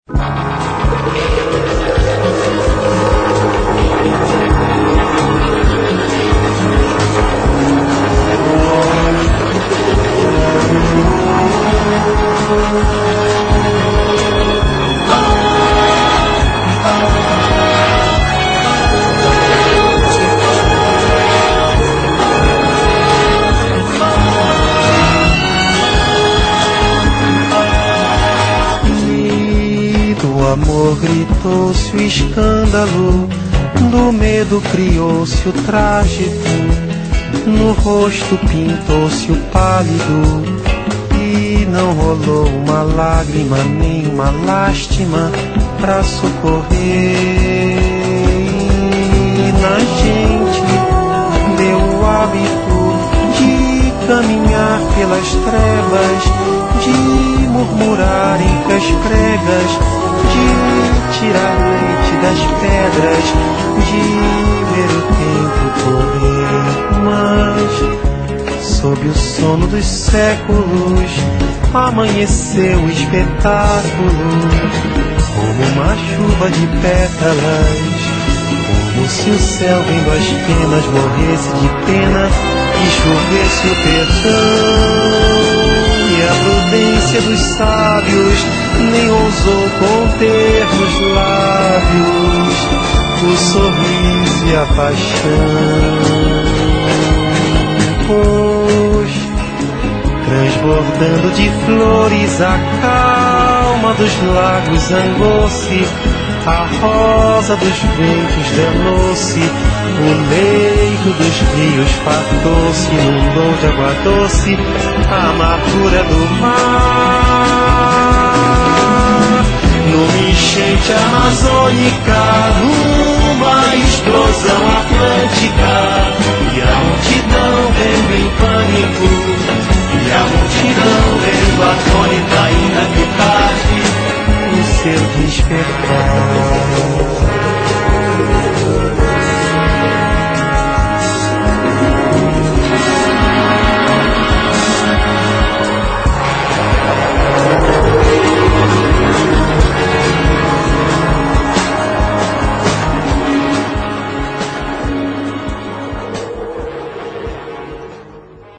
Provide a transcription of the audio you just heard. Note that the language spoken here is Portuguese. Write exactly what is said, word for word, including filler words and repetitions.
Do amor gritou-se o escândalo, do medo criou-se o trágico, no rosto pintou-se o pálido, e não rolou uma lágrima nem uma lástima pra socorrer. E na gente deu o hábito de caminhar pelas trevas, de murmurar entre as pregas, de tirar leite das pedras, de ver o tempo correr. Mas, sob o sono dos séculos, amanheceu o espetáculo, como uma chuva de pétalas, como se o céu vendo as penas morresse de pena e chovesse o perdão. E a prudência dos sábios nem ousou conter nos lábios o sorriso e a paixão, pois, transbordando de flores a calma dos lagos zangou-se, a rosa dos ventos delou-se, o leito dos rios fartou-se, inundou de água doce a amargura do mar. Numa enchente amazônica, numa explosão atlântica,